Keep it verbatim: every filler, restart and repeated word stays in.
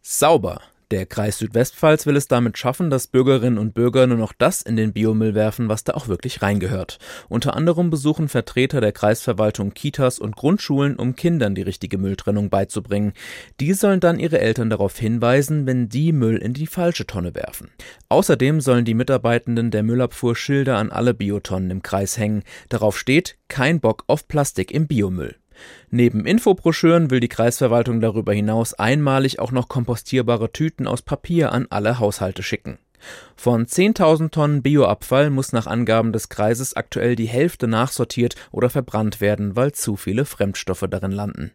Sauber. Der Kreis Südwestpfalz will es damit schaffen, dass Bürgerinnen und Bürger nur noch das in den Biomüll werfen, was da auch wirklich reingehört. Unter anderem besuchen Vertreter der Kreisverwaltung Kitas und Grundschulen, um Kindern die richtige Mülltrennung beizubringen. Die sollen dann ihre Eltern darauf hinweisen, wenn die Müll in die falsche Tonne werfen. Außerdem sollen die Mitarbeitenden der Müllabfuhr Schilder an alle Biotonnen im Kreis hängen. Darauf steht: Kein Bock auf Plastik im Biomüll. Neben Infobroschüren will die Kreisverwaltung darüber hinaus einmalig auch noch kompostierbare Tüten aus Papier an alle Haushalte schicken. Von zehntausend Tonnen Bioabfall muss nach Angaben des Kreises aktuell die Hälfte nachsortiert oder verbrannt werden, weil zu viele Fremdstoffe darin landen.